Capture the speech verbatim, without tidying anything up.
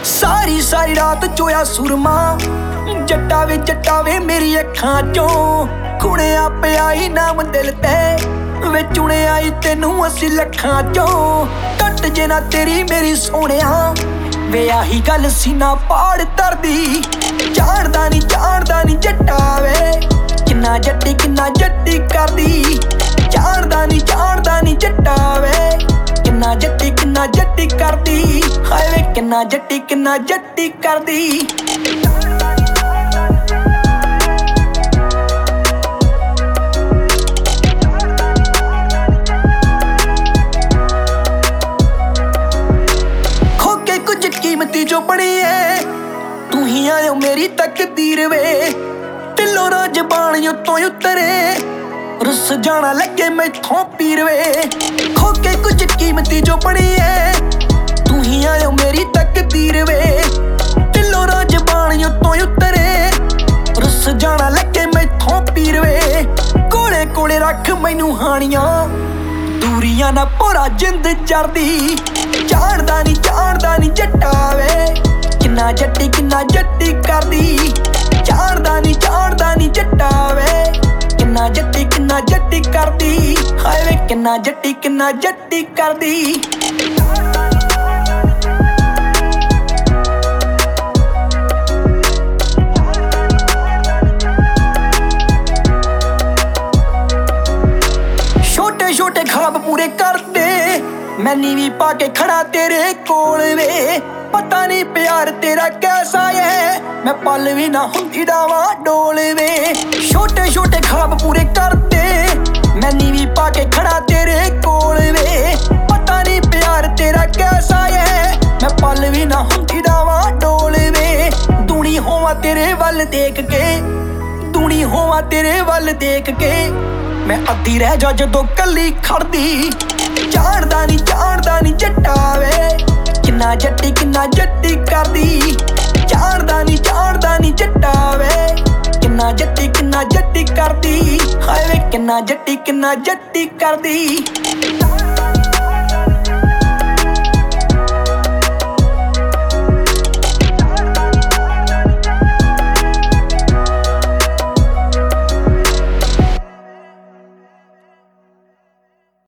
ਸਾਰੀ ਸਾਰੀ ਰਾਤ ਚੋਇਆ ਸੁਰਮਾ ਜੱਟਾ ਵੇ ਜੱਟਾ ਵੇ ਮੇਰੀ ਅੱਖਾਂ ਚੋਂ ਕੁੜਿਆ ਪਿਆ ਹੀ ਨਾਮ ਦਿਲ ਤੇ ਵੇ ਚੁਣਿਆ ਈ ਤੈਨੂੰ ਅਸੀਂ ਲੱਖਾਂ ਚੋਂ ਟੱਟ ਜੇ ਨਾ ਤੇਰੀ ਮੇਰੀ ਸੋਹਣਿਆ ਵੇ ਆਹੀ ਗੱਲ ਸੀਨਾ ਪਾੜ ਧਰਦੀ ਜਾਣਦਾ ਨੀ ਜਾਣਦਾ ਨੀ ਜੱਟਾ ਵੇ ਕਿੰਨਾ ਜੱਟੀ ਕਿੰਨਾ ਜੱਟੀ ਕਰਦੀ ਜਾਣਦਾ ਨੀ ਜਾਣਦਾ ਨੀ ਜੱਟਾ ਵੇ ਕਿੰਨਾ ਜੱਟੀ ਕਿੰਨਾ ਜੱਟੀ ਕਰਦੀ ਹਾਏ ਵੇ ਕਿੰਨਾ ਜੱਟੀ ਕਿੰਨਾ ਜੱਟੀ ਕਰਦੀ ਖੋਕੇ ਕੁਝ ਕੀਮਤੀ ਜੋ ਬਣੀ ਏ ਤੂੰ ਹੀ ਆਇਓ ਮੇਰੀ ਤਕਦੀਰ ਵੇ ਢਿੱਲੋਂ ਰਾਜ ਬਾਣੀ ਉੱਤੋਂ ਉਤਰੇ ਰੁੱਸ ਜਾਣਾ ਲੱਗੇ ਮੈਥੋਂ ਪੀਰ ਵੇ ਖੋਕੇ ਕੁਝ ਕੀਮਤੀ ਜੋ ਬਣੀ ਏ ਤੂੰ ਹੀ ਆਇਓ ਮੇਰੀ ਤਕਦੀਰ ਵੇ ਢਿੱਲੋਂ ਰਾਜ ਬਾਣੀ ਉੱਤੋਂ ਉਤਰੇ ਰੁੱਸ ਜਾਣਾ ਲੱਗੇ ਮੈਥੋਂ ਪੀਰ ਵੇ ਕੋਲੇ ਕੋਲੇ ਰੱਖ ਮੈਨੂੰ ਹਾਣੀਆਂ ਦੂਰੀਆਂ ਨਾ ਭੋਰਾ ਜਿੰਦ ਚੜਦੀ ਜਾਣਦਾ ਨੀ ਜਾਣਦਾ ਨੀ ਜੱਟਾ ਵੇ ਕਿੰਨਾ ਜੱਟੀ ਕਿੰਨਾ ਜੱਟੀ ਕਰਦੀ ਜਾਣਦਾ ਨੀ ਜਾਣਦਾ ਨੀ ਜੱਟਾ ਵੇ ਕਿੰਨਾ ਜੱਟੀ ਕਿੰਨਾ ਜੱਟੀ ਕਰਦੀ ਹਾਏ ਵੇ ਕਿੰਨਾ ਜੱਟੀ ਕਿੰਨਾ ਜੱਟੀ ਕਰਦੀ ਛੋਟੇ ਛੋਟੇ ਖਾਬ ਪੂਰੇ ਕਰਦੇ ਮੈਨੀ ਵੀ ਪਾ ਕੇ ਖੜਾ ਤੇਰੇ ਕੋਲ ਵੇ ਪਤਾ ਨੀ ਪਿਆਰ ਤੇਰਾ ਕੈਸਾ ਏ ਮੈਂ ਪਲ ਵੀ ਨਾ ਹੁੰਦੀ ਡਾਵਾਂ ਡੋਲ ਵੇ ਛੋਟੇ ਛੋਟੇ ਖਾਬ ਪੂਰੇ ਕਰਦੇ ਮੈਨੀ ਵੀ ਪਾ ਕੇ ਖੜਾ ਤੇਰੇ ਕੋਲ ਵੇ ਪਤਾ ਨੀ ਪਿਆਰ ਤੇਰਾ ਕੈਸਾ ਏ ਮੈਂ ਪਲ ਵੀ ਨਾ ਹੁੰਦੀ ਡਾਵਾਂ ਡੋਲ ਵੇ ਦੂਣੀ ਹੋਵਾਂ ਤੇਰੇ ਵੱਲ ਦੇਖ ਕੇ ਦੂਣੀ ਹੋਵਾਂ ਤੇਰੇ ਵੱਲ ਦੇਖ ਕੇ ਮੈਂ ਅੱਧੀ ਰਹਿ ਜਾ ਜਦੋਂ ਕੱਲੀ ਖੜਦੀ ਜਾਣਦਾ ਨੀ ਜਾਣਦਾ ਨੀ ਜੱਟਾ ਵੇ ਕਿੰਨਾ ਜੱਟੀ ਕਿੰਨਾ ਜੱਟੀ ਕਰਦੀ ਜਾਣਦਾ ਨੀ ਜਾਣਦਾ ਨੀ ਜੱਟਾ ਵੇ ਕਿੰਨਾ ਜੱਟੀ ਕਿੰਨਾ ਜੱਟੀ ਕਰਦੀ ਹਾਏ ਵੇ ਕਿੰਨਾ ਜੱਟੀ ਕਿੰਨਾ ਜੱਟੀ ਕਰਦੀ